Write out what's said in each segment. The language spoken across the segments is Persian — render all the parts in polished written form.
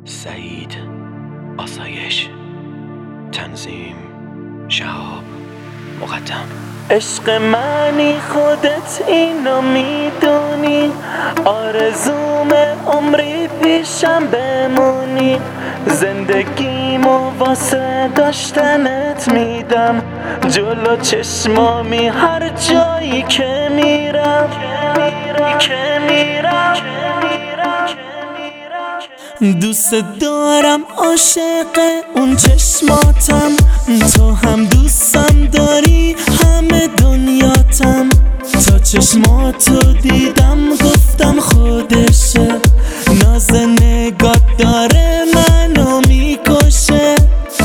سعید آسایش، تنظیم شهاب، مقدم. عشق منی خودت اینو میدونی، آرزوم عمری پیشم بمونی، زندگیمو واسه داشتنت میدم، جلو چشمامی هر جایی که میرم. دوست دارم، عاشق اون چشماتم، تو هم دوستم داری همه دنیاتم. تا چشماتو دیدم گفتم خودشه، ناز نگات داره منو میکشه.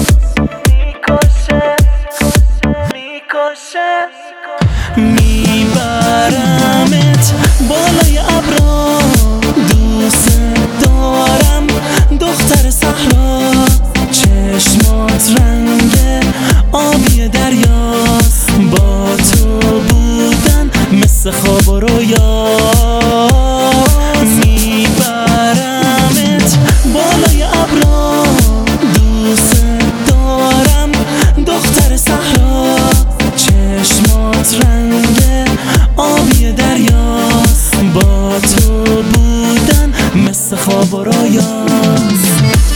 میبرمت بالای ابرا، دوست دارم دختر صحرا، چشمات رنگ آبی دریاست، با تو بودن مثل خواب و رویا. میبرمت بالای ابرا، دوست دارم دختر صحرا، چشمات رنگ آبی دریاست، با تو بودن مثل خواب و رویاست.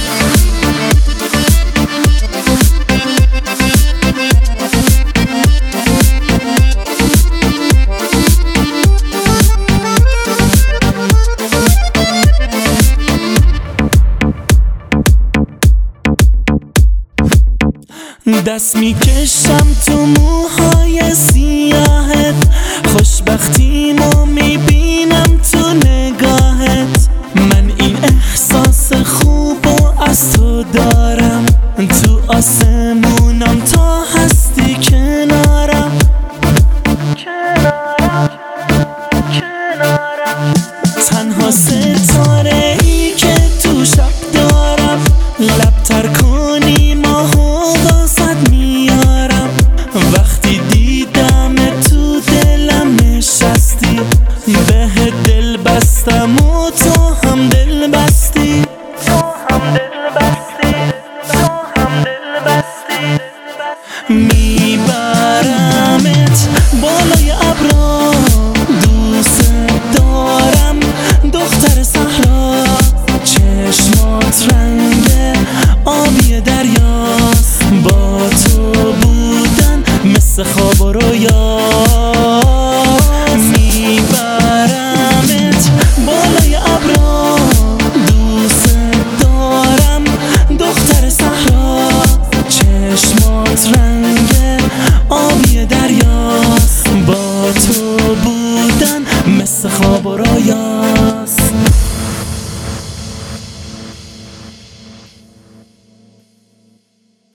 دست میکشم تو موهای سیاهت، خوشبختیمو میبینم تو نگاهت، من این احساس خوبو از تو دارم، تو آسمونم تا هستی کنارم. تنها ستاره ای که تو شب دارم، لب تر کنی ماهو واسد میارم، وقتی دیدم تو دلم نشستی، به دل بستم و تو هم دل